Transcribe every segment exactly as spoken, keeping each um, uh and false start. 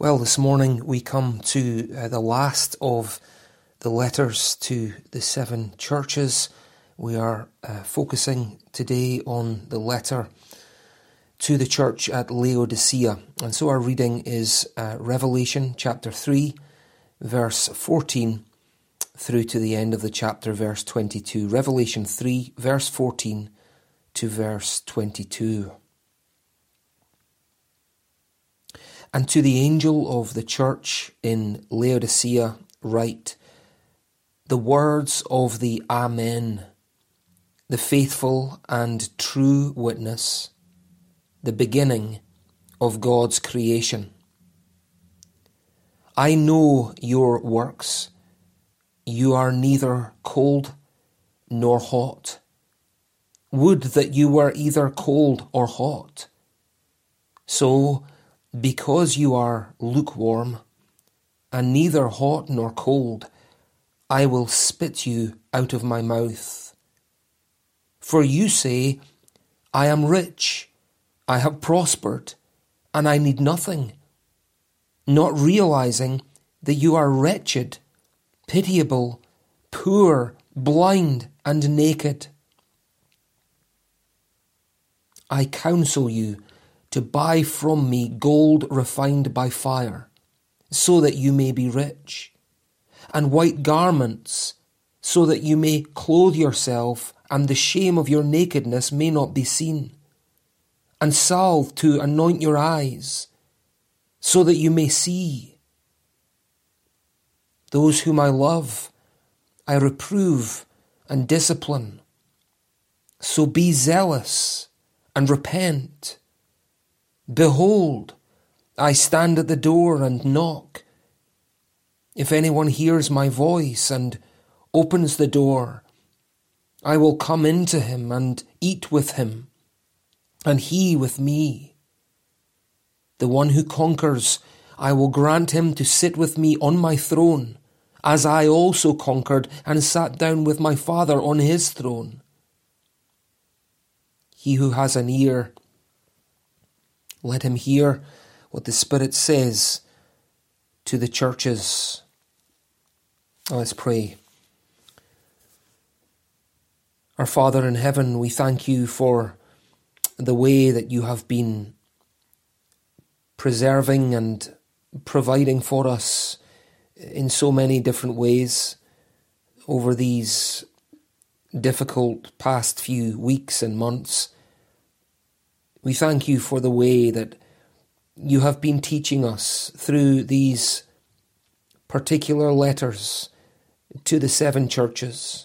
Well, this morning we come to uh, the last of the letters to the seven churches. We are uh, focusing today on the letter to the church at Laodicea. And so our reading is uh, Revelation chapter three, verse fourteen, through to the end of the chapter, verse twenty-two. Revelation three, verse fourteen to verse twenty-two. And to the angel of the church in Laodicea write, the words of the Amen, the faithful and true witness, the beginning of God's creation. I know your works. You are neither cold nor hot. Would that you were either cold or hot. So, because you are lukewarm, and neither hot nor cold, I will spit you out of my mouth. For you say, I am rich, I have prospered, and I need nothing, not realizing that you are wretched, pitiable, poor, blind, and naked. I counsel you to buy from me gold refined by fire, so that you may be rich, and white garments, so that you may clothe yourself, and the shame of your nakedness may not be seen, and salve to anoint your eyes, so that you may see. Those whom I love, I reprove and discipline. So be zealous and repent. Behold, I stand at the door and knock. If anyone hears my voice and opens the door, I will come into him and eat with him, and he with me. The one who conquers, I will grant him to sit with me on my throne, as I also conquered and sat down with my Father on his throne. He who has an ear, let him hear what the Spirit says to the churches. Let's pray. Our Father in heaven, we thank you for the way that you have been preserving and providing for us in so many different ways over these difficult past few weeks and months. We thank you for the way that you have been teaching us through these particular letters to the seven churches.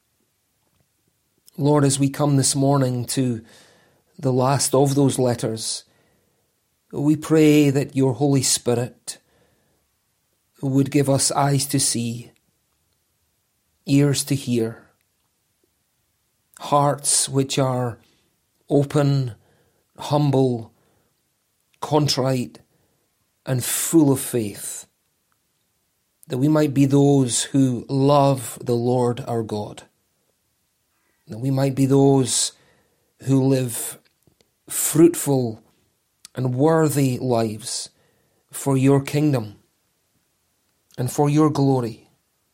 Lord, as we come this morning to the last of those letters, we pray that your Holy Spirit would give us eyes to see, ears to hear, hearts which are open, humble, contrite, and full of faith, that we might be those who love the Lord our God, that we might be those who live fruitful and worthy lives for your kingdom and for your glory.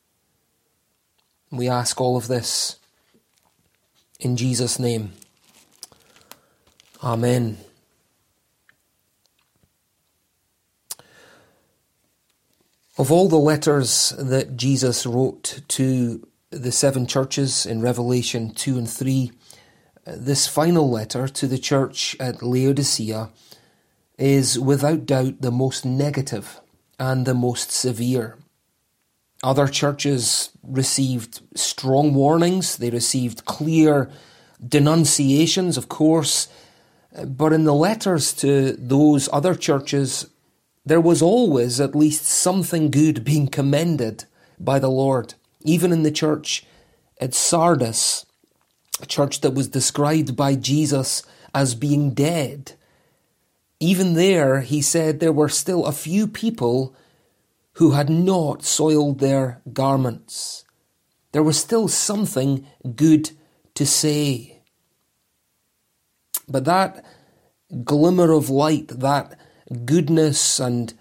We ask all of this in Jesus' name. Amen. Of all the letters that Jesus wrote to the seven churches in Revelation two and three, this final letter to the church at Laodicea is without doubt the most negative and the most severe. Other churches received strong warnings, they received clear denunciations, of course, but in the letters to those other churches, there was always at least something good being commended by the Lord. Even in the church at Sardis, a church that was described by Jesus as being dead, even there he said there were still a few people who had not soiled their garments. There was still something good to say. But that glimmer of light, that goodness and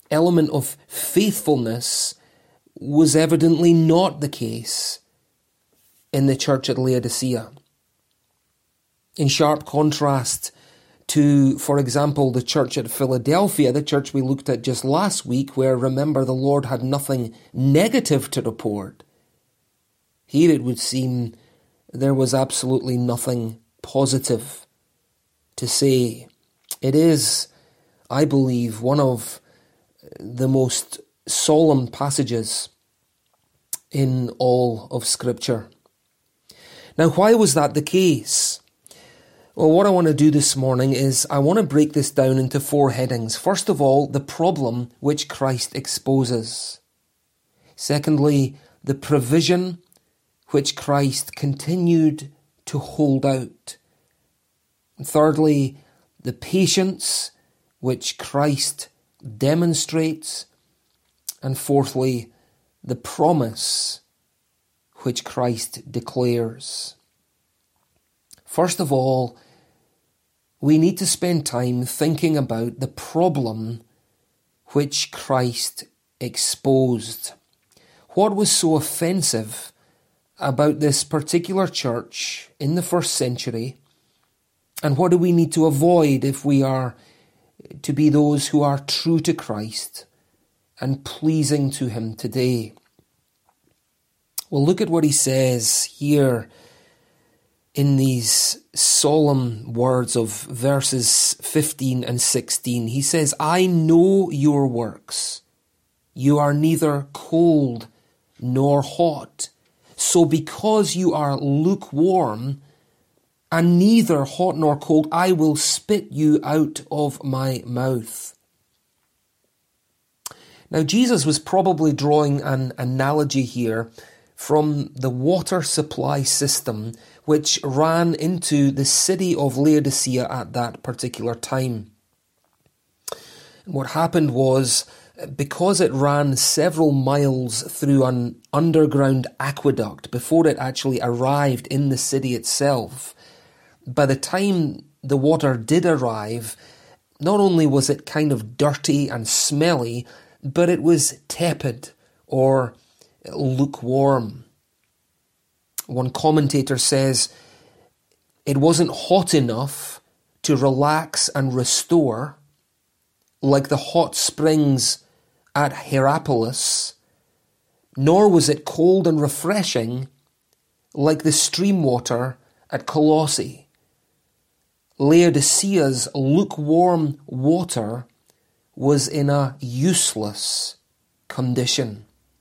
element of faithfulness was evidently not the case in the church at Laodicea. In sharp contrast to, for example, the church at Philadelphia, the church we looked at just last week, where, remember, the Lord had nothing negative to report. Here it would seem there was absolutely nothing positive to say. It is, I believe, one of the most solemn passages in all of Scripture. Now, why was that the case? Well, what I want to do this morning is I want to break this down into four headings. First of all, the problem which Christ exposes. Secondly, the provision which Christ continued to hold out. And thirdly, the patience which Christ demonstrates. And fourthly, the promise which Christ declares. First of all, we need to spend time thinking about the problem which Christ exposed. What was so offensive about this particular church in the first century, and what do we need to avoid if we are to be those who are true to Christ and pleasing to Him today? Well, look at what he says here in these solemn words of verses fifteen and sixteen. He says, I know your works. You are neither cold nor hot. So because you are lukewarm and neither hot nor cold, I will spit you out of my mouth. Now, Jesus was probably drawing an analogy here from the water supply system which ran into the city of Laodicea at that particular time. What happened was, because it ran several miles through an underground aqueduct before it actually arrived in the city itself, by the time the water did arrive, not only was it kind of dirty and smelly, but it was tepid or lukewarm. One commentator says it wasn't hot enough to relax and restore like the hot springs at Hierapolis, nor was it cold and refreshing like the stream water at Colossae. Laodicea's lukewarm water was in a useless condition.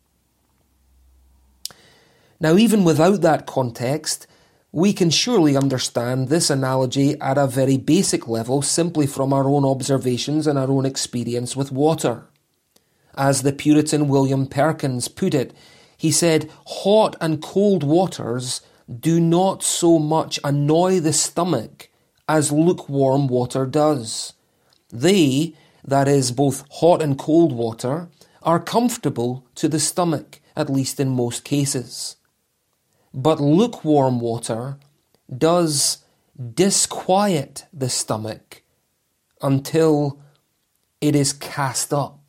Now, even without that context, we can surely understand this analogy at a very basic level simply from our own observations and our own experience with water. As the Puritan William Perkins put it, he said, hot and cold waters do not so much annoy the stomach as lukewarm water does. They, that is, both hot and cold water, are comfortable to the stomach, at least in most cases. But lukewarm water does disquiet the stomach until it is cast up.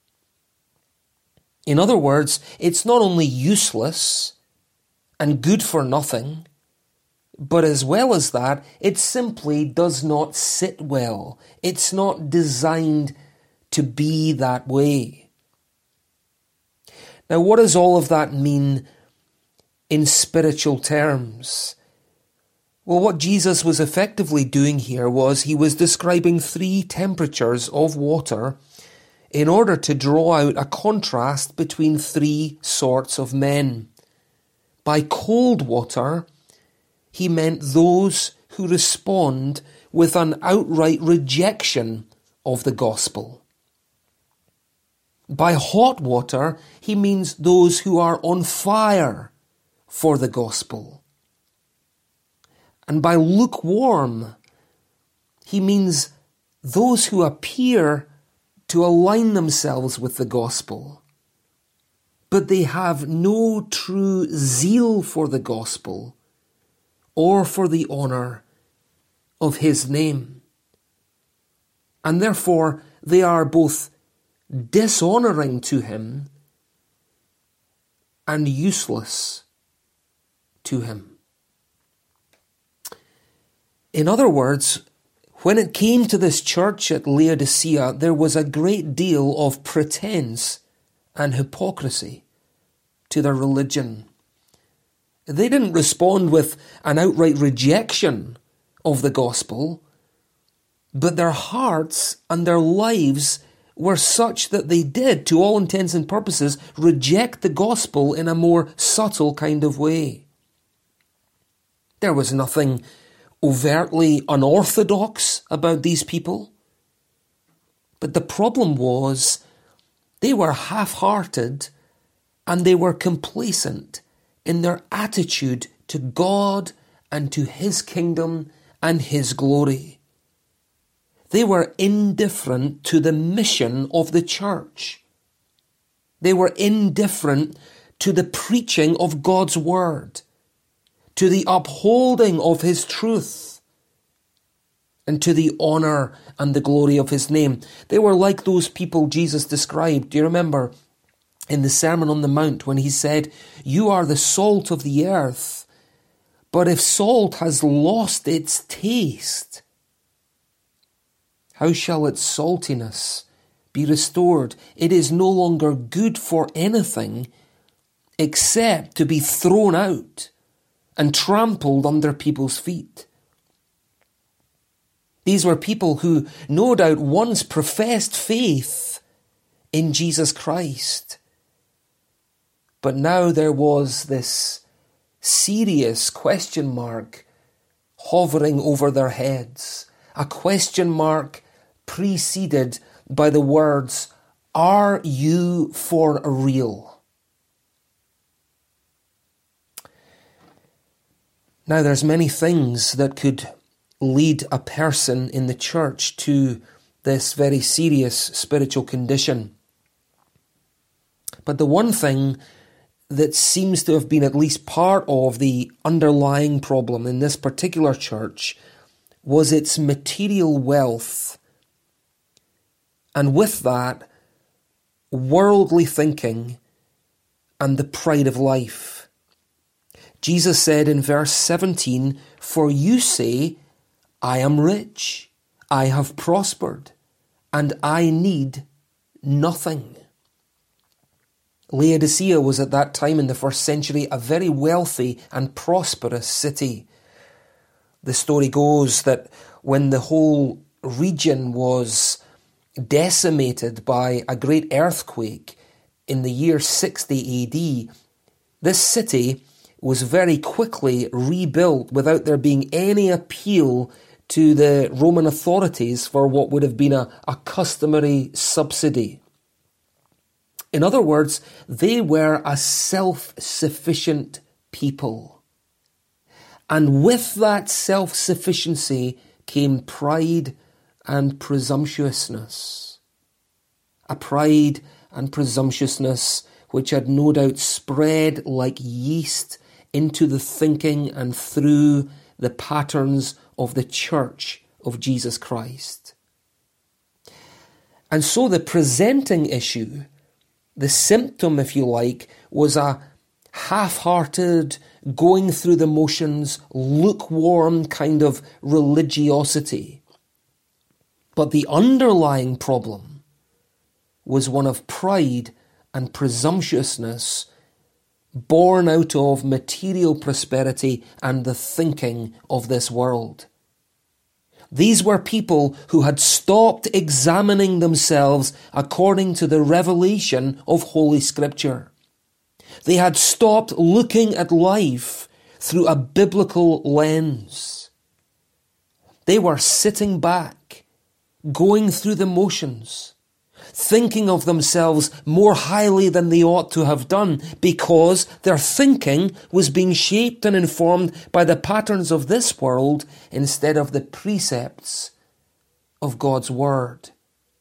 In other words, it's not only useless and good for nothing, but as well as that, it simply does not sit well. It's not designed to be that way. Now, what does all of that mean in spiritual terms? Well, what Jesus was effectively doing here was he was describing three temperatures of water in order to draw out a contrast between three sorts of men. By cold water, he meant those who respond with an outright rejection of the gospel. By hot water, he means those who are on fire for the gospel. And by lukewarm, he means those who appear to align themselves with the gospel, but they have no true zeal for the gospel or for the honour of his name. And therefore they are both dishonouring to him, and useless to him. In other words, when it came to this church at Laodicea, there was a great deal of pretense and hypocrisy to their religion. They didn't respond with an outright rejection of the gospel, but their hearts and their lives were such that they did, to all intents and purposes, reject the gospel in a more subtle kind of way. There was nothing overtly unorthodox about these people, but the problem was they were half-hearted and they were complacent in their attitude to God and to His kingdom and His glory. They were indifferent to the mission of the church. They were indifferent to the preaching of God's word, to the upholding of His truth, and to the honour and the glory of His name. They were like those people Jesus described. Do you remember in the Sermon on the Mount when He said, "You are the salt of the earth, but if salt has lost its taste, how shall its saltiness be restored? It is no longer good for anything except to be thrown out and trampled under people's feet." These were people who no doubt once professed faith in Jesus Christ. But now there was this serious question mark hovering over their heads. A question mark preceded by the words, "Are you for real?" Now there's many things that could lead a person in the church to this very serious spiritual condition. But the one thing that seems to have been at least part of the underlying problem in this particular church was its material wealth. And with that, worldly thinking and the pride of life. Jesus said in verse seventeen, "For you say, I am rich, I have prospered, and I need nothing." Laodicea was at that time in the first century a very wealthy and prosperous city. The story goes that when the whole region was decimated by a great earthquake in the year sixty A D, this city was very quickly rebuilt without there being any appeal to the Roman authorities for what would have been a, a customary subsidy. In other words, they were a self-sufficient people. And with that self-sufficiency came pride and presumptuousness. A pride and presumptuousness which had no doubt spread like yeast into the thinking and through the patterns of the church of Jesus Christ. And so the presenting issue, the symptom, if you like, was a half-hearted, going through the motions, lukewarm kind of religiosity. But the underlying problem was one of pride and presumptuousness born out of material prosperity and the thinking of this world. These were people who had stopped examining themselves according to the revelation of Holy Scripture. They had stopped looking at life through a biblical lens. They were sitting back, going through the motions, thinking of themselves more highly than they ought to have done because their thinking was being shaped and informed by the patterns of this world instead of the precepts of God's Word.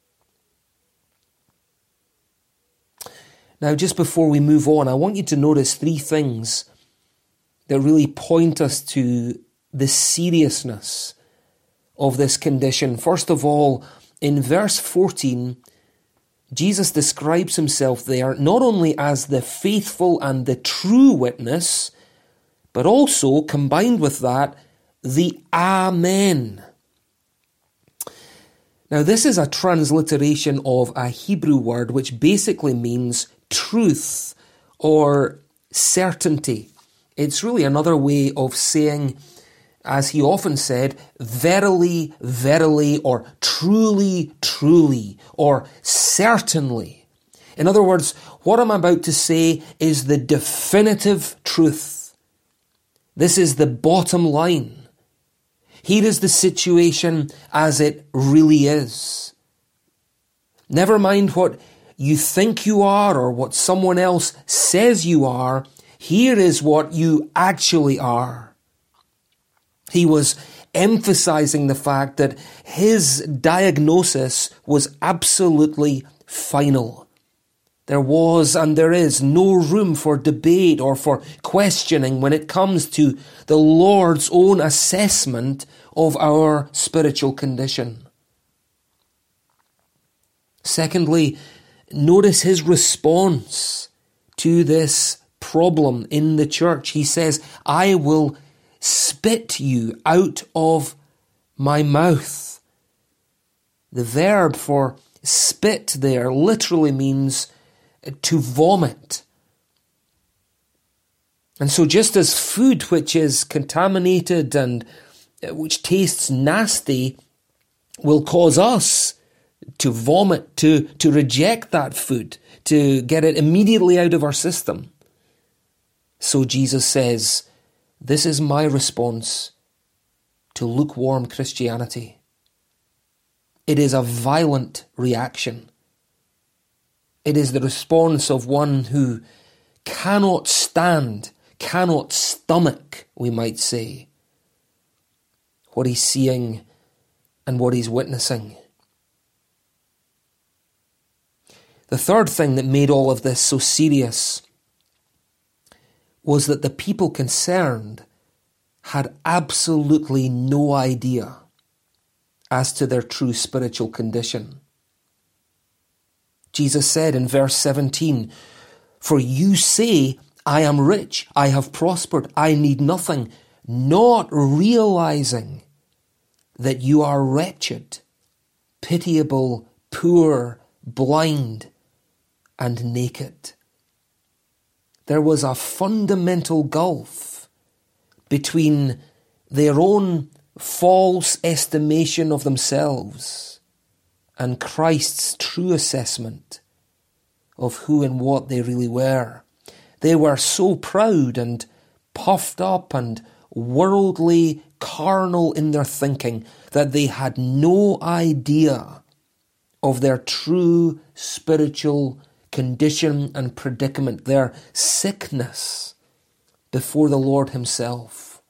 Now, just before we move on, I want you to notice three things that really point us to the seriousness of this condition. First of all, in verse fourteen, Jesus describes himself there not only as the faithful and the true witness, but also, combined with that, the Amen. Now, this is a transliteration of a Hebrew word which basically means truth or certainty. It's really another way of saying, as he often said, verily, verily, or truly, truly, or certainly. In other words, what I'm about to say is the definitive truth. This is the bottom line. Here is the situation as it really is. Never mind what you think you are or what someone else says you are. Here is what you actually are. He was emphasizing the fact that his diagnosis was absolutely final. There was and there is no room for debate or for questioning when it comes to the Lord's own assessment of our spiritual condition. Secondly, notice his response to this problem in the church. He says, I will spit you out of my mouth. The verb for spit there literally means to vomit. And so just as food which is contaminated and which tastes nasty will cause us to vomit, to, to reject that food, to get it immediately out of our system, so Jesus says, this is my response to lukewarm Christianity. It is a violent reaction. It is the response of one who cannot stand, cannot stomach, we might say, what he's seeing and what he's witnessing. The third thing that made all of this so serious was that the people concerned had absolutely no idea as to their true spiritual condition. Jesus said in verse seventeen, for you say, I am rich, I have prospered, I need nothing, not realizing that you are wretched, pitiable, poor, blind, and naked. There was a fundamental gulf between their own false estimation of themselves and Christ's true assessment of who and what they really were. They were so proud and puffed up and worldly, carnal in their thinking that they had no idea of their true spiritual condition and predicament, their sickness before the Lord himself.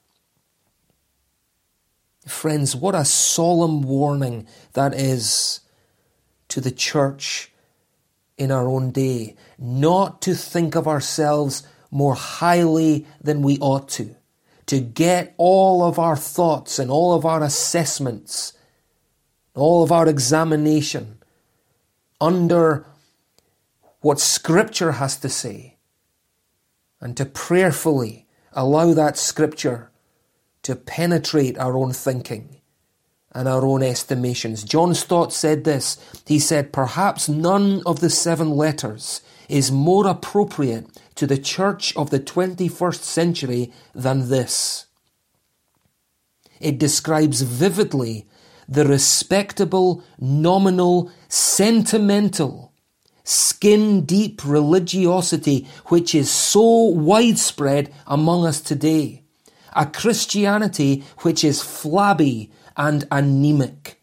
Friends, what a solemn warning that is to the church in our own day, not to think of ourselves more highly than we ought to, to get all of our thoughts and all of our assessments, all of our examination under what Scripture has to say, and to prayerfully allow that Scripture to penetrate our own thinking and our own estimations. John Stott said this. He said, perhaps none of the seven letters is more appropriate to the church of the twenty-first century than this. It describes vividly the respectable, nominal, sentimental, skin-deep religiosity which is so widespread among us today. A Christianity which is flabby and anemic.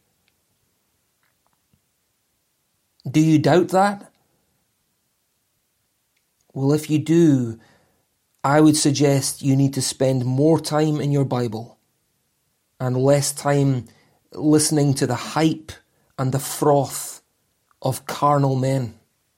Do you doubt that? Well, if you do, I would suggest you need to spend more time in your Bible and less time listening to the hype and the froth of carnal men.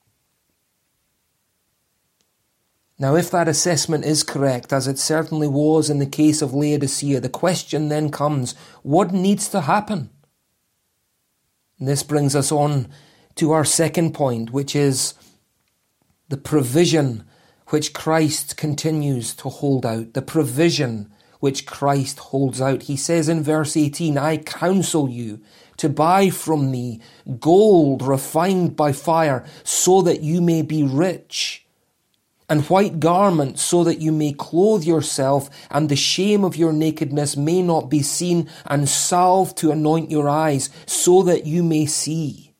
Now, if that assessment is correct, as it certainly was in the case of Laodicea, the question then comes, what needs to happen? And this brings us on to our second point, which is the provision which Christ continues to hold out. The provision which Christ holds out. He says in verse eighteen, I counsel you to buy from me gold refined by fire, so that you may be rich, and white garments, so that you may clothe yourself, and the shame of your nakedness may not be seen, and salve to anoint your eyes, so that you may see.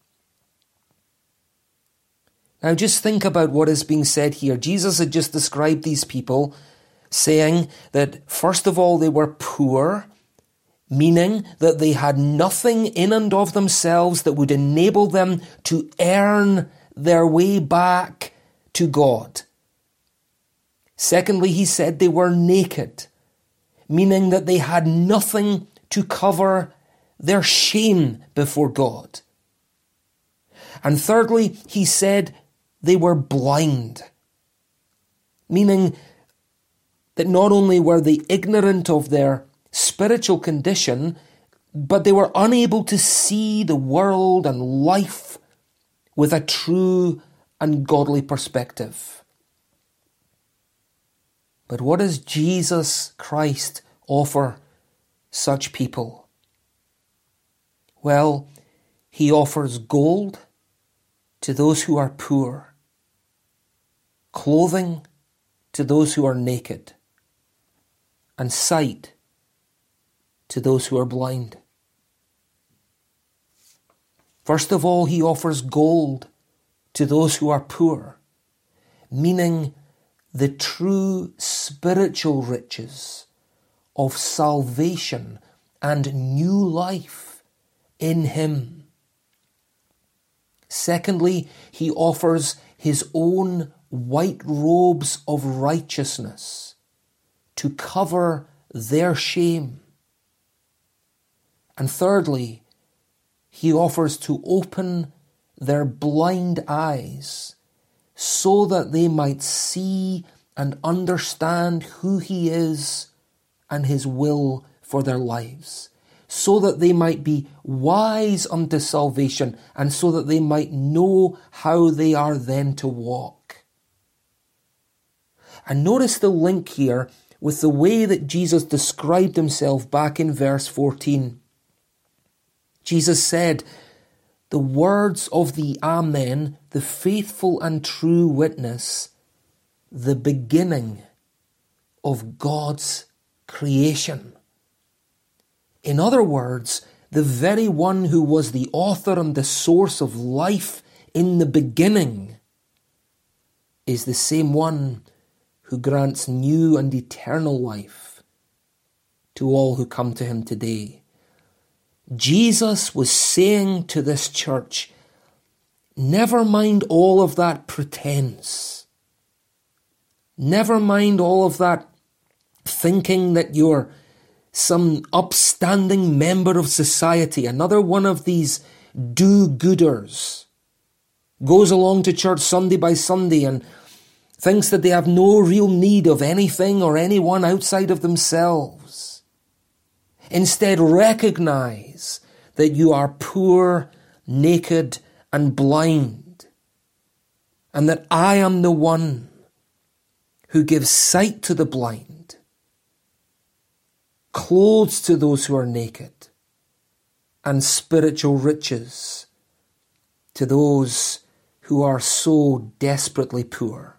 Now just think about what is being said here. Jesus had just described these people, saying that first of all they were poor, meaning that they had nothing in and of themselves that would enable them to earn their way back to God. Secondly, he said they were naked, meaning that they had nothing to cover their shame before God. And thirdly, he said they were blind, meaning that not only were they ignorant of their spiritual condition, but they were unable to see the world and life with a true and godly perspective. But what does Jesus Christ offer such people? Well, he offers gold to those who are poor, clothing to those who are naked, and sight to those who are blind. First of all, he offers gold to those who are poor, meaning the true spiritual riches of salvation and new life in him. Secondly, he offers his own white robes of righteousness to cover their shame. And thirdly, he offers to open their blind eyes so that they might see and understand who he is and his will for their lives, so that they might be wise unto salvation, and so that they might know how they are then to walk. And notice the link here with the way that Jesus described himself back in verse fourteen. Jesus said, the words of the Amen, the faithful and true witness, the beginning of God's creation. In other words, the very one who was the author and the source of life in the beginning is the same one who grants new and eternal life to all who come to him today. Jesus was saying to this church, never mind all of that pretense. Never mind all of that thinking that you're some upstanding member of society, another one of these do-gooders, goes along to church Sunday by Sunday and thinks that they have no real need of anything or anyone outside of themselves. Instead, recognize that you are poor, naked, and blind, and that I am the one who gives sight to the blind, clothes to those who are naked, and spiritual riches to those who are so desperately poor.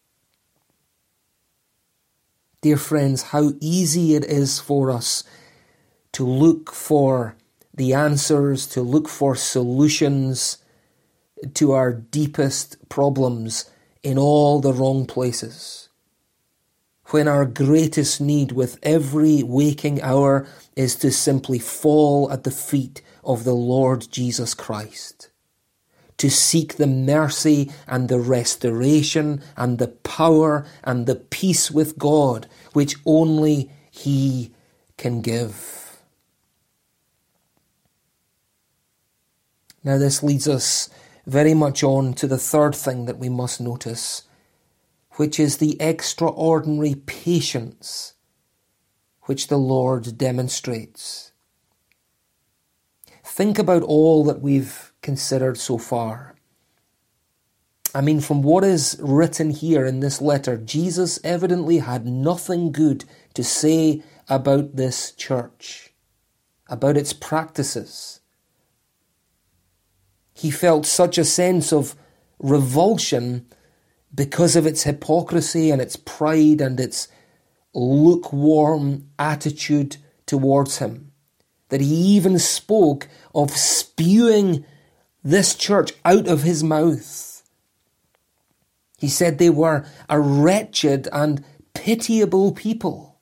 Dear friends, how easy it is for us to look for the answers, to look for solutions to our deepest problems in all the wrong places, when our greatest need with every waking hour is to simply fall at the feet of the Lord Jesus Christ, to seek the mercy and the restoration and the power and the peace with God which only he can give. Now this leads us very much on to the third thing that we must notice, which is the extraordinary patience which the Lord demonstrates. Think about all that we've considered so far. I mean, from what is written here in this letter, Jesus evidently had nothing good to say about this church, about its practices. He felt such a sense of revulsion because of its hypocrisy and its pride and its lukewarm attitude towards him, that he even spoke of spewing this church out of his mouth. He said they were a wretched and pitiable people.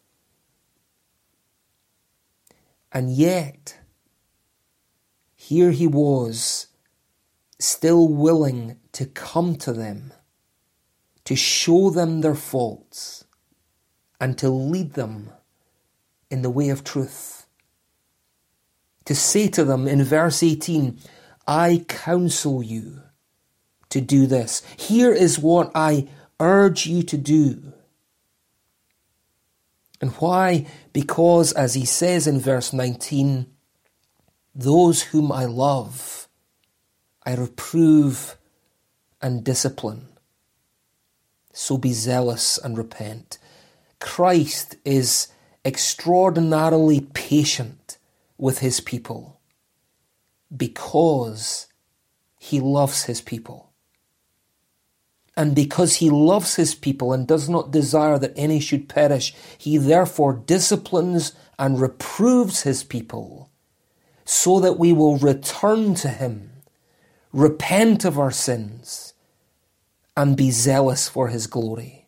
And yet, here he was, still willing to come to them, to show them their faults, and to lead them in the way of truth. To say to them in verse eighteen, I counsel you to do this. Here is what I urge you to do. And why? Because, as he says in verse nineteen, those whom I love, I reprove and discipline. So be zealous and repent. Christ is extraordinarily patient with his people because he loves his people. And because he loves his people and does not desire that any should perish, he therefore disciplines and reproves his people so that we will return to him, repent of our sins, and be zealous for his glory.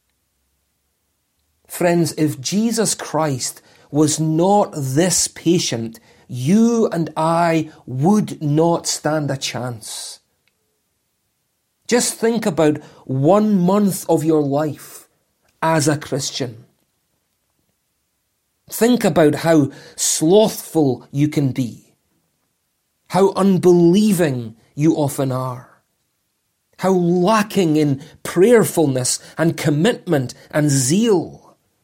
Friends, if Jesus Christ was not this patient, you and I would not stand a chance. Just think about one month of your life as a Christian. Think about how slothful you can be, how unbelieving you often are, how lacking in prayerfulness and commitment and zeal.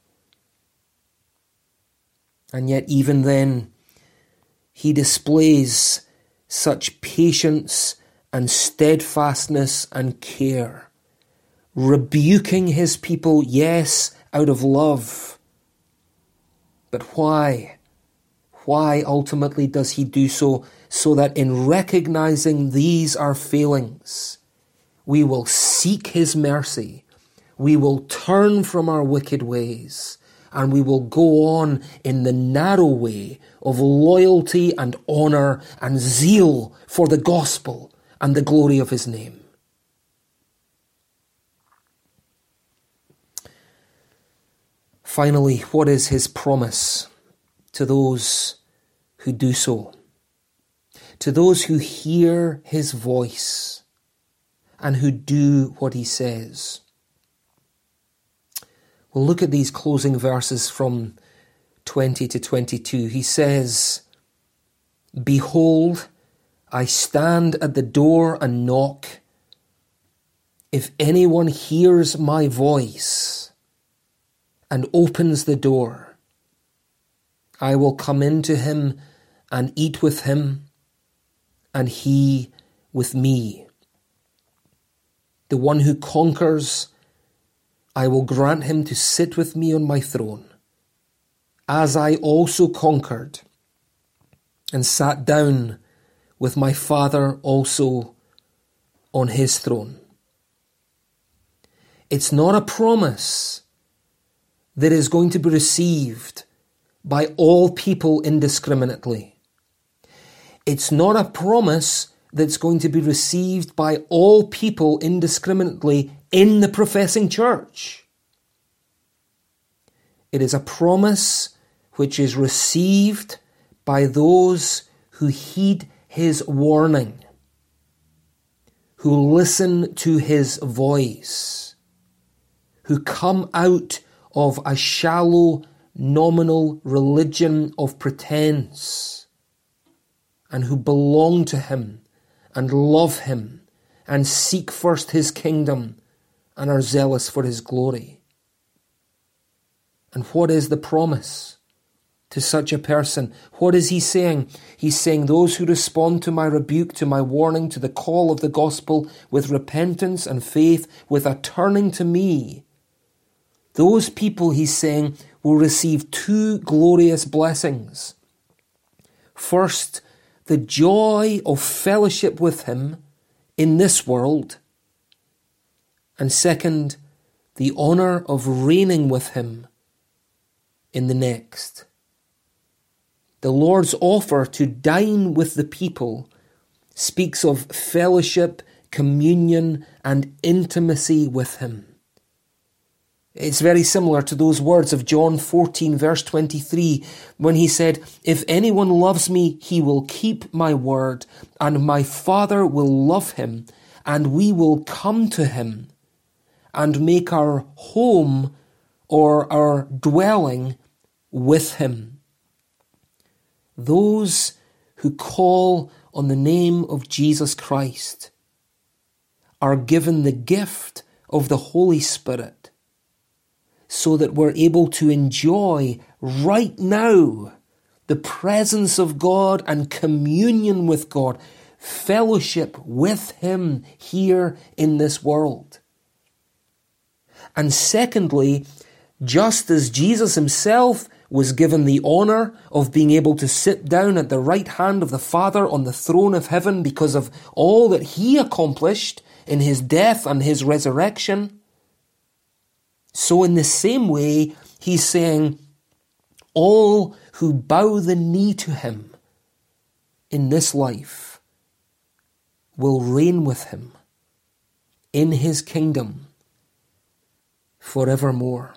And yet even then, he displays such patience and steadfastness and care, rebuking his people, yes, out of love. But why? Why ultimately does he do so? So that in recognizing these our failings, we will seek his mercy, we will turn from our wicked ways, and we will go on in the narrow way of loyalty and honour and zeal for the gospel and the glory of his name. Finally, what is his promise to those who do so? To those who hear his voice and who do what he says. We'll look at these closing verses from twenty to twenty-two. He says, Behold, I stand at the door and knock. If anyone hears my voice and opens the door, I will come into him and eat with him, and he with me. The one who conquers, I will grant him to sit with me on my throne, as I also conquered and sat down with my Father also on his throne. It's not a promise that is going to be received by all people indiscriminately. It's not a promise that's going to be received by all people indiscriminately in the professing church. It is a promise which is received by those who heed his warning, who listen to his voice, who come out of a shallow, nominal religion of pretense, and who belong to him and love him and seek first his kingdom and are zealous for his glory. And what is the promise? to such a person. What is he saying? He's saying those who respond to my rebuke, to my warning, to the call of the gospel with repentance and faith, with a turning to me, those people, he's saying, will receive two glorious blessings. First, the joy of fellowship with him in this world. And second, the honour of reigning with him in the next. The Lord's offer to dine with the people speaks of fellowship, communion, and intimacy with him. It's very similar to those words of John fourteen, verse twenty-three, when he said, "If anyone loves me, he will keep my word, and my Father will love him, and we will come to him and make our home or our dwelling with him." Those who call on the name of Jesus Christ are given the gift of the Holy Spirit, so that we're able to enjoy right now the presence of God and communion with God, fellowship with him here in this world. And secondly, just as Jesus himself was given the honour of being able to sit down at the right hand of the Father on the throne of heaven because of all that he accomplished in his death and his resurrection, so in the same way, he's saying, all who bow the knee to him in this life will reign with him in his kingdom forevermore.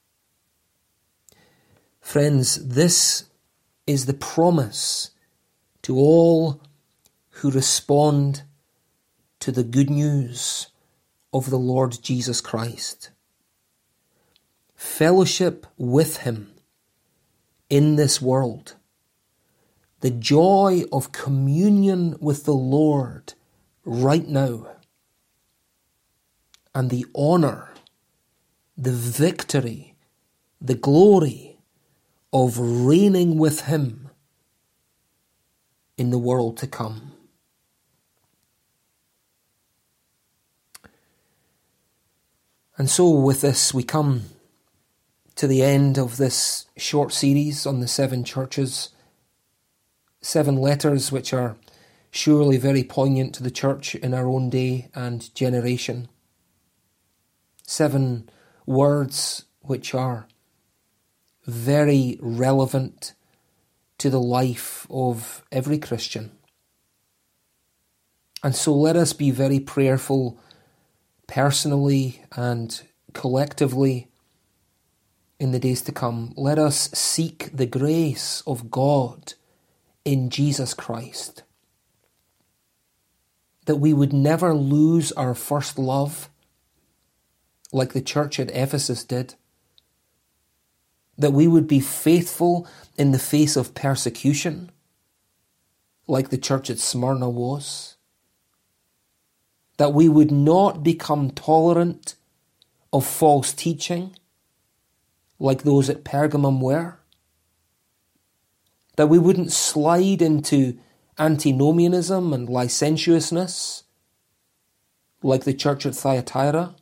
Friends, this is the promise to all who respond to the good news of the Lord Jesus Christ. Fellowship with him in this world, the joy of communion with the Lord right now, and the honour, the victory, the glory of reigning with him in the world to come. And so with this we come to the end of this short series on the seven churches, seven letters which are surely very poignant to the church in our own day and generation. Seven words which are very relevant to the life of every Christian. And so let us be very prayerful personally and collectively in the days to come. Let us seek the grace of God in Jesus Christ, that we would never lose our first love like the church at Ephesus did, that we would be faithful in the face of persecution like the church at Smyrna was, that we would not become tolerant of false teaching like those at Pergamum were, that we wouldn't slide into antinomianism and licentiousness like the church at Thyatira,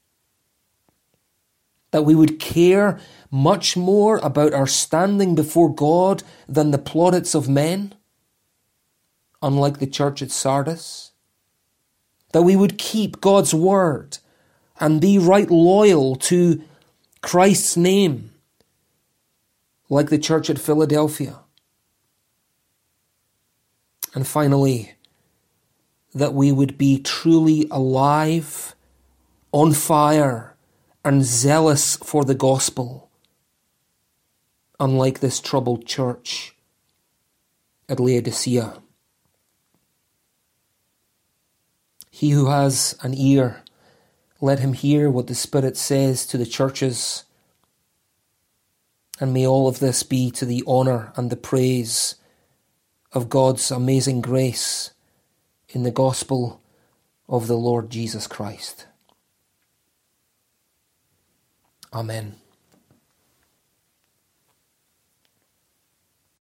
that we would care much more about our standing before God than the plaudits of men, unlike the church at Sardis, that we would keep God's word and be right loyal to Christ's name, like the church at Philadelphia. And finally, that we would be truly alive, on fire, and zealous for the gospel, unlike this troubled church at Laodicea. He who has an ear, let him hear what the Spirit says to the churches. And may all of this be to the honour and the praise of God's amazing grace in the gospel of the Lord Jesus Christ. Amen.